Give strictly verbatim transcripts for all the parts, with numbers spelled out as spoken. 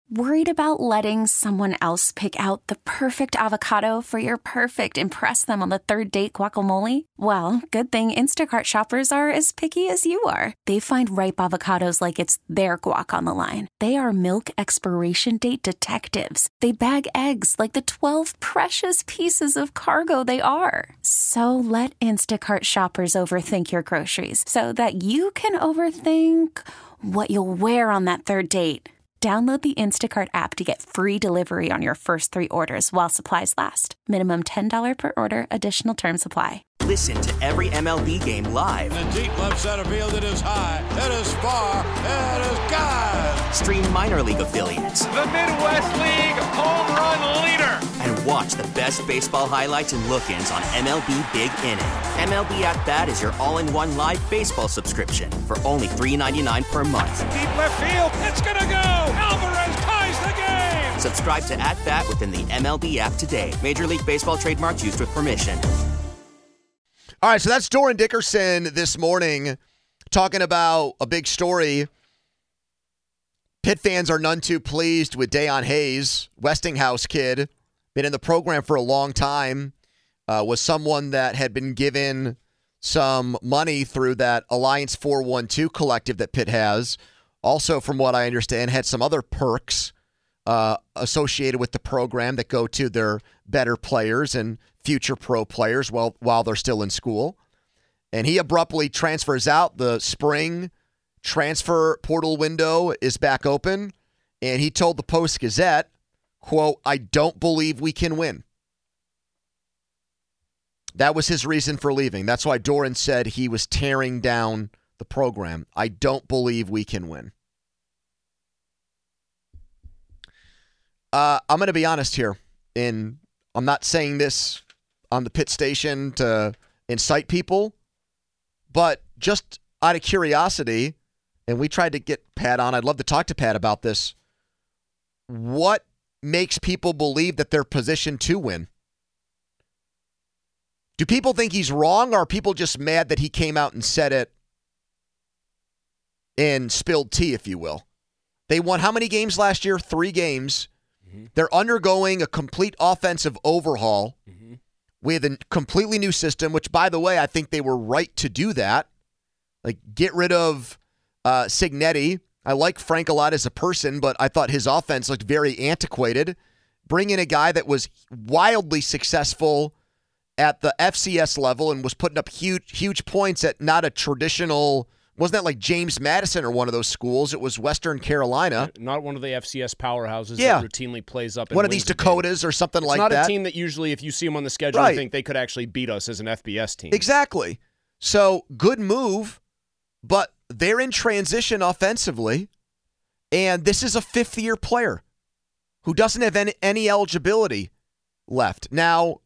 Worried about letting someone else pick out the perfect avocado for your perfect impress them on the third date guacamole? Well, good thing Instacart shoppers are as picky as you are. They find ripe avocados like it's their guac on the line. They are milk expiration date detectives. They bag eggs like the twelve precious pieces of cargo they are. So let Instacart shoppers overthink your groceries so that you can overthink what you'll wear on that third date. Download the Instacart app to get free delivery on your first three orders while supplies last. Minimum ten dollars per order. Additional terms apply. Listen to every M L B game live. In the deep left center field, it is high, it is far, it is gone. Stream minor league affiliates. The Midwest League home run leader. And watch the best baseball highlights and look-ins on M L B Big Inning. M L B At Bat is your all-in-one live baseball subscription for only three dollars and ninety-nine cents per month. Deep left field, it's gonna go. Alvarez ties the game. Subscribe to At Bat within the M L B app today. Major League Baseball trademarks used with permission. All right, so that's Dorin Dickerson this morning talking about a big story. Pitt fans are none too pleased with Deion Hayes, Westinghouse kid, been in the program for a long time, uh, was someone that had been given some money through that Alliance four one two collective that Pitt has. Also, from what I understand, had some other perks uh, associated with the program that go to their better players and future pro players while while they're still in school. And he abruptly transfers out. The spring transfer portal window is back open. And he told the Post-Gazette, quote, "I don't believe we can win." That was his reason for leaving. That's why Doran said he was tearing down the program. I don't believe we can win. Uh, I'm going to be honest here. And I'm not saying this on the Pitt station to incite people, but just out of curiosity, and we tried to get Pat on. I'd love to talk to Pat about this. What makes people believe that they're positioned to win? Do people think he's wrong, or are people just mad that he came out and said it and spilled tea, if you will? They won how many games last year? Three games. Mm-hmm. They're undergoing a complete offensive overhaul mm-hmm. with a completely new system, which, by the way, I think they were right to do that. Like, get rid of uh, Cignetti. I like Frank a lot as a person, but I thought his offense looked very antiquated. Bring in a guy that was wildly successful at the F C S level and was putting up huge, huge points at not a traditional. Wasn't that like James Madison or one of those schools? It was Western Carolina. Not one of the F C S powerhouses yeah. that routinely plays up. And one of these Dakotas or something it's like not that. Not a team that usually, if you see them on the schedule, right. you think they could actually beat us as an F B S team. Exactly. So, good move, but they're in transition offensively, and this is a fifth-year player who doesn't have any, any eligibility left. Now,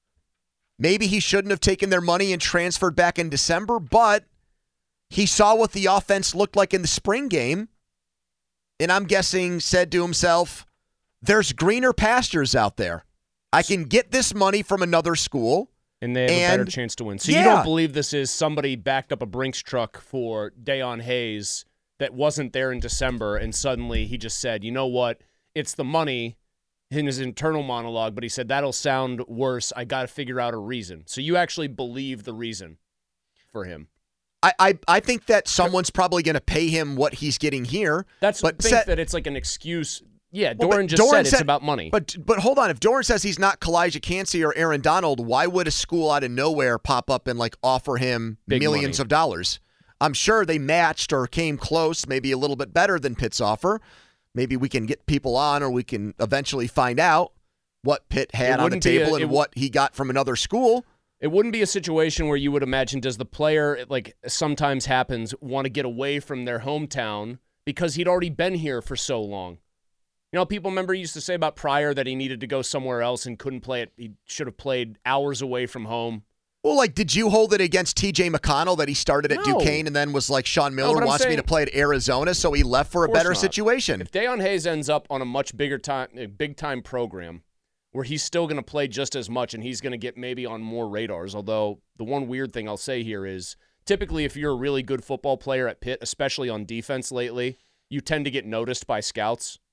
maybe he shouldn't have taken their money and transferred back in December, but he saw what the offense looked like in the spring game, and I'm guessing said to himself, there's greener pastures out there. I can get this money from another school. And they have and, a better chance to win. So yeah. you don't believe this is somebody backed up a Brinks truck for Deion Hayes that wasn't there in December, and suddenly he just said, you know what, it's the money in his internal monologue, but he said, that'll sound worse. I got to figure out a reason. So you actually believe the reason for him. I, I, I think that someone's probably going to pay him what he's getting here. That's but think set, that it's like an excuse. Yeah, well, Doran just Doran said, said it's about money. But but hold on. If Doran says he's not Kalijah Cansey or Aaron Donald, why would a school out of nowhere pop up and like offer him Big millions money. of dollars? I'm sure they matched or came close, maybe a little bit better than Pitt's offer. Maybe we can get people on, or we can eventually find out what Pitt had on the table a, and what he got from another school. It wouldn't be a situation where you would imagine, does the player, like sometimes happens, want to get away from their hometown because he'd already been here for so long? You know, people remember used to say about Pryor that he needed to go somewhere else and couldn't play it. He should have played hours away from home. Well, like, did you hold it against T J McConnell that he started at no. Duquesne and then was like, Sean Miller no, wants saying, me to play at Arizona, so he left for a better not. situation? If Deion Hayes ends up on a much bigger time, a big-time program where he's still going to play just as much and he's going to get maybe on more radars, although the one weird thing I'll say here is typically if you're a really good football player at Pitt, especially on defense lately, you tend to get noticed by scouts.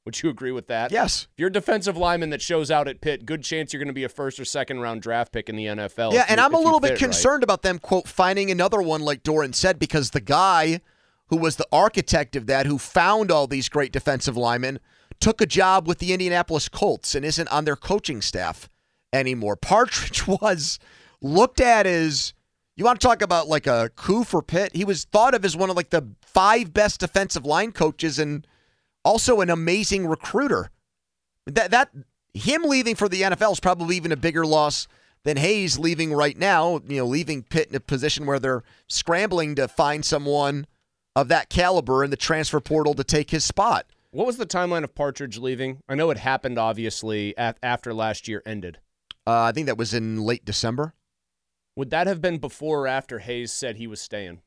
Would you agree with that? Yes. If you're a defensive lineman that shows out at Pitt, good chance you're going to be a first or second round draft pick in the N F L. Yeah, and you, I'm a little bit fit, concerned right? about them, quote, finding another one like Doran said, because the guy who was the architect of that, who found all these great defensive linemen, took a job with the Indianapolis Colts and isn't on their coaching staff anymore. Partridge was looked at as, you want to talk about like a coup for Pitt? He was thought of as one of like the five best defensive line coaches and also an amazing recruiter. That that him leaving for the N F L is probably even a bigger loss than Hayes leaving right now, you know, leaving Pitt in a position where they're scrambling to find someone of that caliber in the transfer portal to take his spot. What was the timeline of Partridge leaving? I know it happened, obviously, at, after last year ended. Uh, I think that was in late December. Would that have been before or after Hayes said he was staying?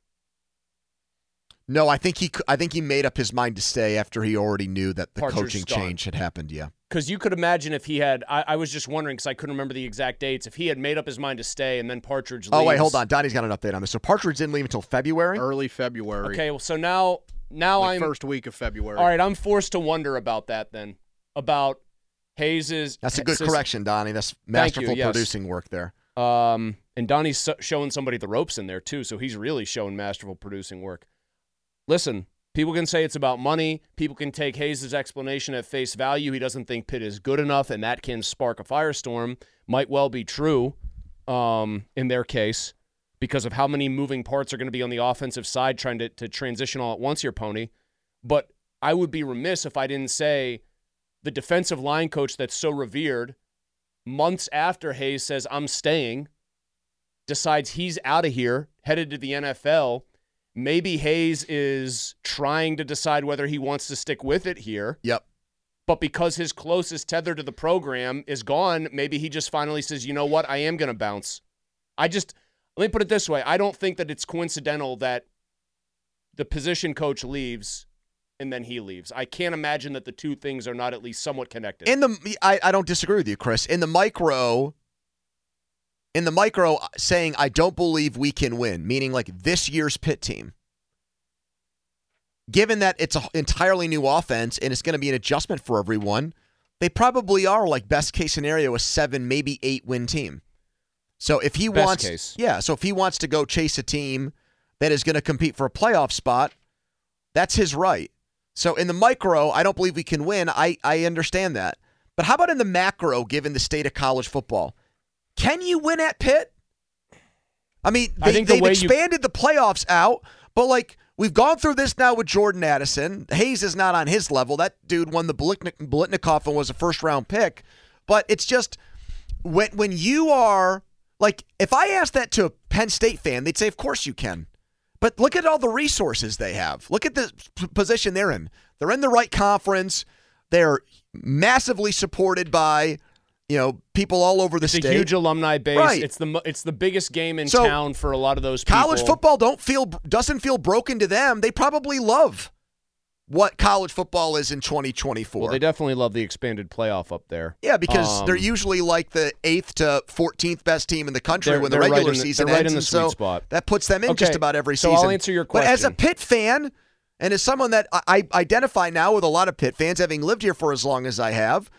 No, I think he I think he made up his mind to stay after he already knew that the Partridge coaching gone. change had happened, yeah. Because you could imagine if he had, I, I was just wondering because I couldn't remember the exact dates, if he had made up his mind to stay and then Partridge leaves. Oh, wait, hold on. Donnie's got an update on this. So Partridge didn't leave until February? Early February. Okay, well, so now, now like I'm. first week of February. All right, I'm forced to wonder about that then. About Hayes's. That's a good says, correction, Donnie. That's masterful you, yes. producing work there. Um, and Donnie's so- showing somebody the ropes in there, too, so he's really showing masterful producing work. Listen. People can say it's about money. People can take Hayes' explanation at face value. He doesn't think Pitt is good enough, and that can spark a firestorm. Might well be true um, in their case because of how many moving parts are going to be on the offensive side trying to, to transition all at once here, Pony. But I would be remiss if I didn't say the defensive line coach that's so revered, months after Hayes says, I'm staying, decides he's out of here, headed to the N F L. Maybe Hayes is trying to decide whether he wants to stick with it here. Yep. But because his closest tether to the program is gone, maybe he just finally says, you know what, I am going to bounce. I just, let me put it this way. I don't think that it's coincidental that the position coach leaves and then he leaves. I can't imagine that the two things are not at least somewhat connected. In the, I, I don't disagree with you, Chris. In the micro... In the micro, saying, I don't believe we can win, meaning like this year's Pitt team, given that it's an entirely new offense and it's going to be an adjustment for everyone, they probably are like best case scenario, a seven, maybe eight win team. So if he best wants, case. yeah, so if he wants to go chase a team that is going to compete for a playoff spot, that's his right. So in the micro, I don't believe we can win. I, I understand that. But how about in the macro, given the state of college football? Can you win at Pitt? I mean, they, I think the they've way expanded you... the playoffs out, but like we've gone through this now with Jordan Addison. Hayes is not on his level. That dude won the Biletnikoff and was a first-round pick. But it's just when when you are like, if I asked that to a Penn State fan, they'd say, of course you can. But look at all the resources they have. Look at the p- position they're in. They're in the right conference. They're massively supported by, you know, people all over the it's state. It's a huge alumni base. Right. It's the it's the biggest game in so, town for a lot of those people. College football don't feel doesn't feel broken to them. They probably love what college football is in twenty twenty-four. Well, they definitely love the expanded playoff up there. Yeah, because um, they're usually like the eighth to fourteenth best team in the country they're, when the they're regular right in the, season they're right ends. in the and sweet so spot. That puts them in okay, just about every so season. I'll answer your But as a question. Pitt fan, and as someone that I, I identify now with a lot of Pitt fans, having lived here for as long as I have,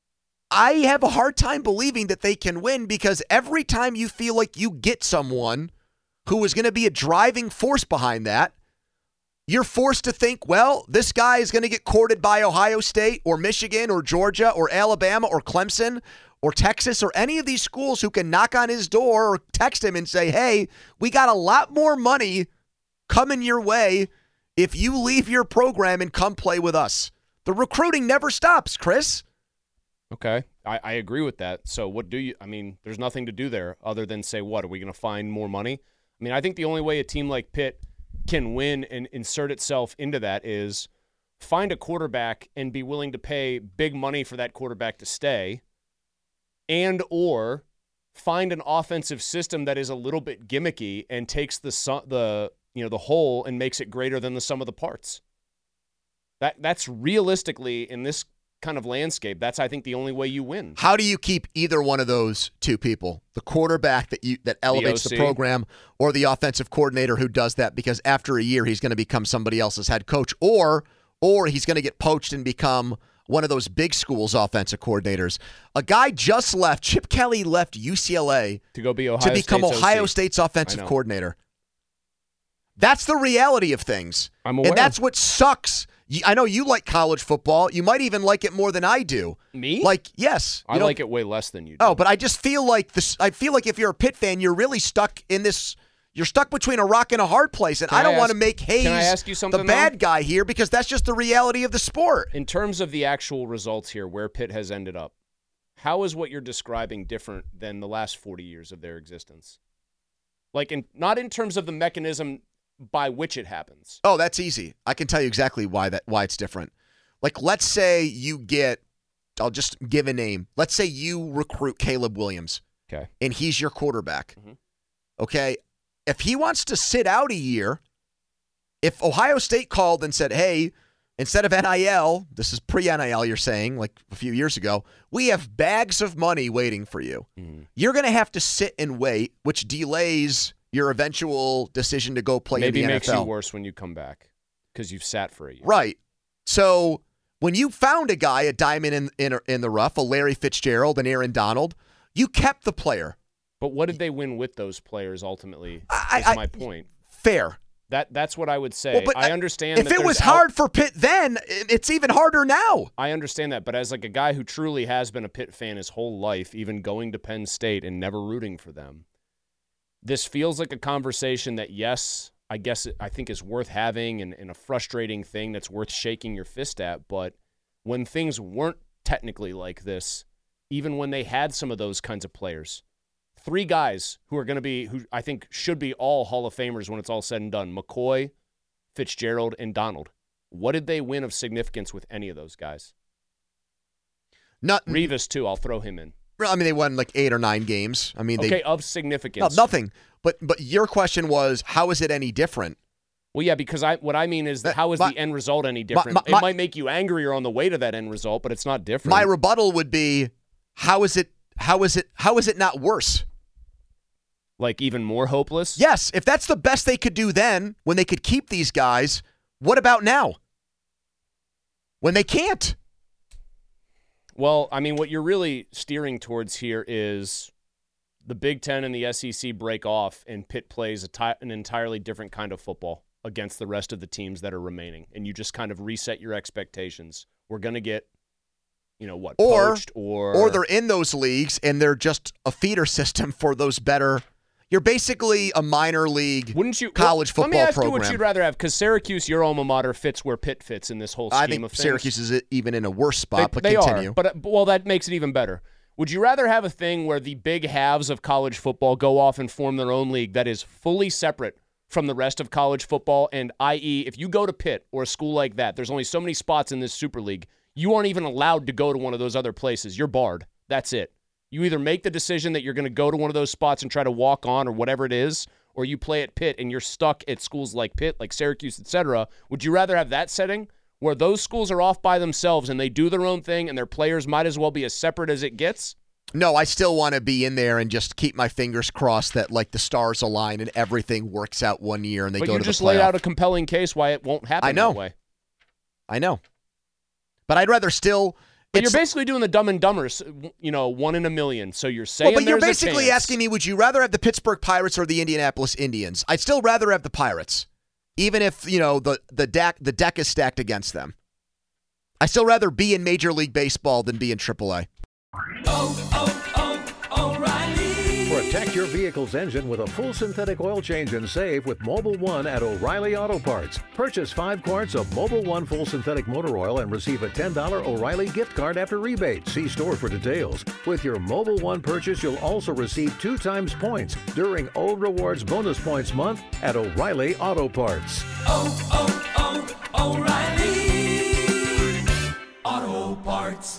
I have a hard time believing that they can win because every time you feel like you get someone who is going to be a driving force behind that, you're forced to think, well, this guy is going to get courted by Ohio State or Michigan or Georgia or Alabama or Clemson or Texas or any of these schools who can knock on his door or text him and say, hey, we got a lot more money coming your way if you leave your program and come play with us. The recruiting never stops, Chris. Okay, I, I agree with that. So what do you – I mean, there's nothing to do there other than say, what, are we going to find more money? I mean, I think the only way a team like Pitt can win and insert itself into that is find a quarterback and be willing to pay big money for that quarterback to stay, and or find an offensive system that is a little bit gimmicky and takes the the you know the whole and makes it greater than the sum of the parts. That that's realistically in this kind of landscape, that's I think the only way you win. How do you keep either one of those two people, the quarterback that you that elevates the, the program, or the offensive coordinator who does that? Because after a year, he's going to become somebody else's head coach, or or he's going to get poached and become one of those big schools' offensive coordinators. A guy just left. Chip Kelly left U C L A to go be Ohio to become State's Ohio O C. State's offensive coordinator. That's the reality of things. I'm aware. And that's what sucks. I know you like college football. You might even like it more than I do. Me? Like, yes. I like it way less than you do. Oh, but I just feel like this. I feel like if you're a Pitt fan, you're really stuck in this. You're stuck between a rock and a hard place. And Can I don't I want to ask- make Hayes can I ask you something, the bad though? guy here because that's just the reality of the sport. In terms of the actual results here, where Pitt has ended up, how is what you're describing different than the last forty years of their existence? Like, in, not in terms of the mechanism by which it happens. Oh, that's easy. I can tell you exactly why that why it's different. Like, let's say you get, I'll just give a name. Let's say you recruit Caleb Williams. Okay. And he's your quarterback. Mm-hmm. Okay. If he wants to sit out a year, if Ohio State called and said, hey, instead of N I L, this is pre-N I L you're saying, like a few years ago, we have bags of money waiting for you. Mm-hmm. You're going to have to sit and wait, which delays your eventual decision to go play Maybe in the makes N F L. you worse when you come back because you've sat for a year. Right. So when you found a guy, a diamond in, in, in the rough, a Larry Fitzgerald, and Aaron Donald, you kept the player. But what did they win with those players ultimately? I, is I, my point. Fair. That That's what I would say. Well, but I understand If that it was there's out- hard for Pitt then, it's even harder now. I understand that, but as like a guy who truly has been a Pitt fan his whole life, even going to Penn State and never rooting for them, this feels like a conversation that, yes, I guess it, I think is worth having and, and a frustrating thing that's worth shaking your fist at. But when things weren't technically like this, even when they had some of those kinds of players, three guys who are going to be, who I think should be all Hall of Famers when it's all said and done, McCoy, Fitzgerald, and Donald. What did they win of significance with any of those guys? Not Revis, too. I'll throw him in. I mean, they won like eight or nine games. I mean, they Okay, of no, significance. nothing. But but your question was, how is it any different? Well, yeah, because I what I mean is that That- how is my- the end result any different? my- my- it might make you angrier on the way to that end result, but it's not different. My rebuttal would be, how is it? How is it? How is it not worse? Like even more hopeless? Yes, if that's the best they could do then, when they could keep these guys, what about now? When they can't? Well, I mean, what you're really steering towards here is the Big Ten and the S E C break off, and Pitt plays a ti- an entirely different kind of football against the rest of the teams that are remaining, and you just kind of reset your expectations. We're going to get, you know, what, Or poached or... or they're in those leagues and they're just a feeder system for those better. You're basically a minor league Wouldn't you, college well, football let me ask program. you what you'd rather have, because Syracuse, your alma mater, fits where Pitt fits in this whole scheme I think of things. Syracuse is even in a worse spot, They, but they continue. are, but well, that makes it even better. Would you rather have a thing where the big halves of college football go off and form their own league that is fully separate from the rest of college football, and that is, if you go to Pitt or a school like that, there's only so many spots in this Super League, you aren't even allowed to go to one of those other places. You're barred. That's it. You either make the decision that you're going to go to one of those spots and try to walk on or whatever it is, or you play at Pitt and you're stuck at schools like Pitt, like Syracuse, et cetera. Would you rather have that setting where those schools are off by themselves and they do their own thing and their players might as well be as separate as it gets? No, I still want to be in there and just keep my fingers crossed that like the stars align and everything works out one year and they But go you to just the laid playoff. out a compelling case why it won't happen I know. that way. I know. But I'd rather still But it's- you're basically doing the Dumb and Dumber, you know, one in a million. So you're saying well, but you're there's a basically chance. asking me, would you rather have the Pittsburgh Pirates or the Indianapolis Indians? I'd still rather have the Pirates, even if, you know, the, the, deck, the deck is stacked against them. I'd still rather be in Major League Baseball than be in triple A. Oh, oh, oh, O'Reilly. Protect your vehicle's engine with a full synthetic oil change and save with Mobil one at O'Reilly Auto Parts. Purchase five quarts of Mobil one full synthetic motor oil and receive a ten dollars O'Reilly gift card after rebate. See store for details. With your Mobil one purchase, you'll also receive two times points during O Rewards Bonus Points Month at O'Reilly Auto Parts. Oh, oh, oh, O'Reilly Auto Parts.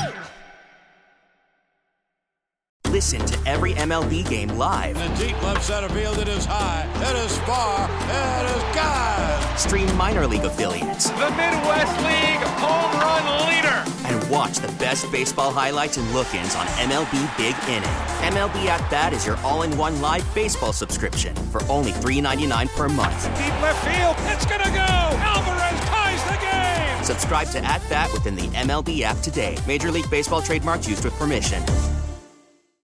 Listen to every M L B game live. In the deep left center field, it is high, it is far, it is God. Stream minor league affiliates The Midwest League home run leader. and watch the best baseball highlights and look-ins on M L B Big Inning. M L B At Bat is your all-in-one live baseball subscription for only three dollars and ninety-nine cents per month. Deep left field. It's going to go. Alvarez ties the game. Subscribe to At Bat within the M L B app today. Major League Baseball trademarks used with permission.